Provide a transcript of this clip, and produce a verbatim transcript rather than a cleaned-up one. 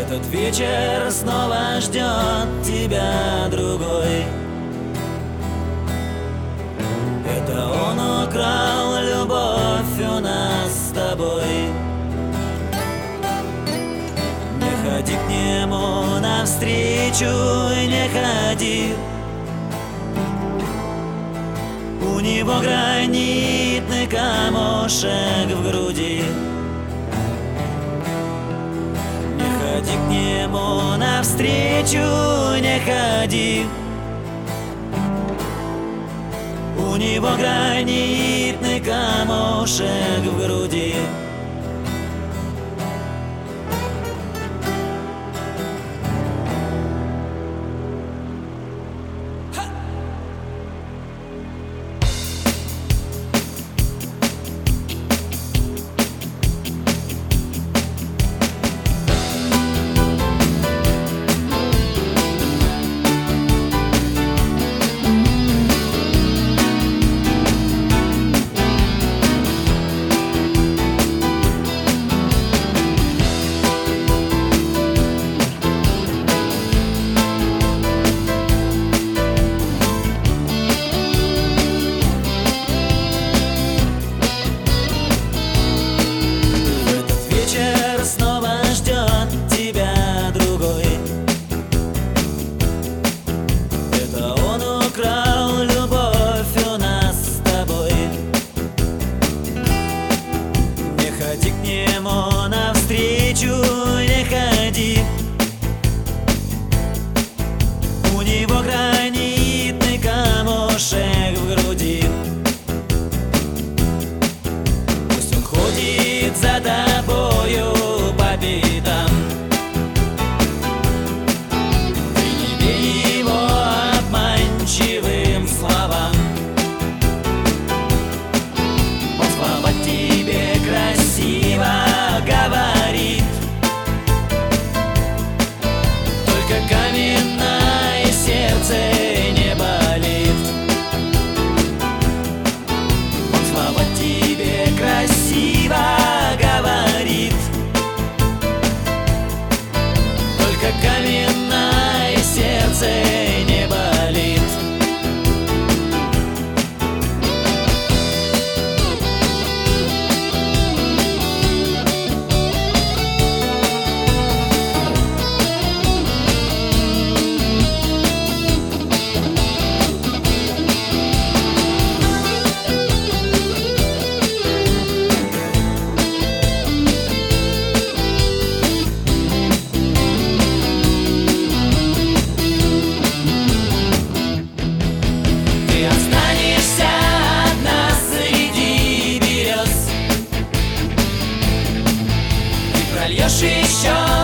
Этот вечер снова ждет тебя другой. Это он украл любовь у нас с тобой. Не ходи к нему навстречу, не ходи. У него гранитный камушек в груди. Не ходи к нему навстречу, не ходи. У него гранитный камушек в груди. Не ходи. У него гранитный камушек в груди. Пусть он ходит за тобою по пятам. Ты не верь его обманчивым словам. Он слова тебе красиво говорит. Каменное сердце не болит. Он слова тебе красиво говорит. Только каменное сердце не болит. Прольешь еще